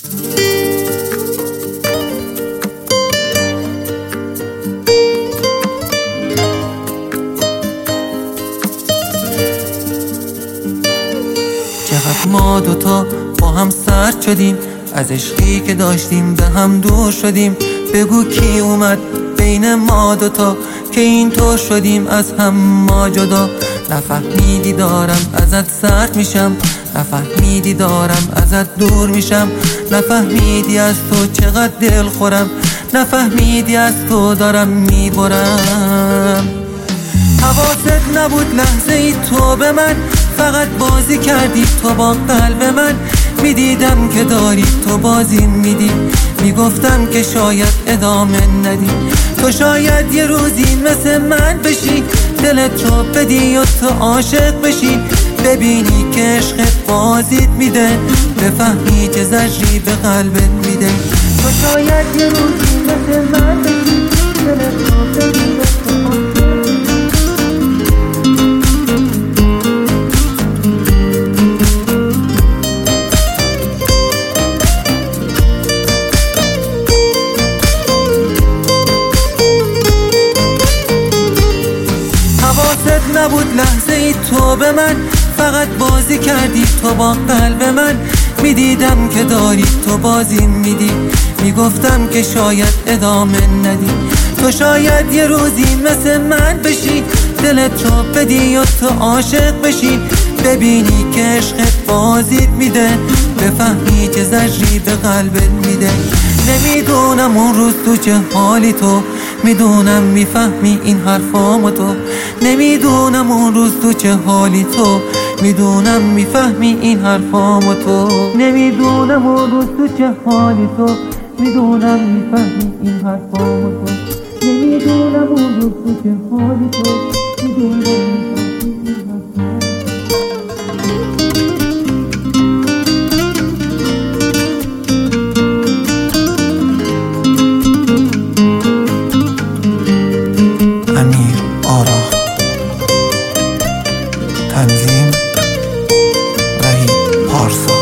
چقدر ما دوتا با هم سرد شدیم، از عشقی که داشتیم به هم دور شدیم. بگو کی اومد بین ما دوتا که اینطور شدیم از هم ما جدا. نفهمیدی دارم ازت سرد میشم، نفهمیدی دارم ازت دور میشم، نفهمیدی از تو چقدر دل خورم، نفهمیدی از تو دارم میبرم. حواست نبود لحظه ای تو به من، فقط بازی کردی تو با قلب من. میدیدم که داری تو بازی میدی، میگفتم که شاید ادامه ندی. تو شاید یه روزی مثل من بشی، دلت رو بدی و تو عاشق بشی. ببینی که عشقت بازیت میده، بفهمی چه زجری به قلبت میده. تو شاید یه روزی مثل من بشی، دلت رو بدی و تو عاشق بشی. حواست نبود لحظه ای تو به من، فقط بازی کردی تو با قلب من. میدیدم که داری تو بازی میدی، میگفتم که شاید ادامه ندی. تو شاید یه روزی مثل من بشی، دلت رو بدی و تو عاشق بشی. ببینی که عشقت بازیت میده، بفهمی چه زجری به قلبت میده. نمیدونم اون روز تو چه حالی تو، میدونم میفهمی این حرفامو تو. نمیدونم اون روز تو چه حالی تو، میدونم میفهمی این حرفامو تو. نمیدونم اون روز تو چه حالی تو، میدونم میفهمی این حرفامو تو. نمیدونم اون روز تو چه حالی تو، میدونم میفهمی این حرفامو تو. امیر آرا، تنظیم وحید پارسا.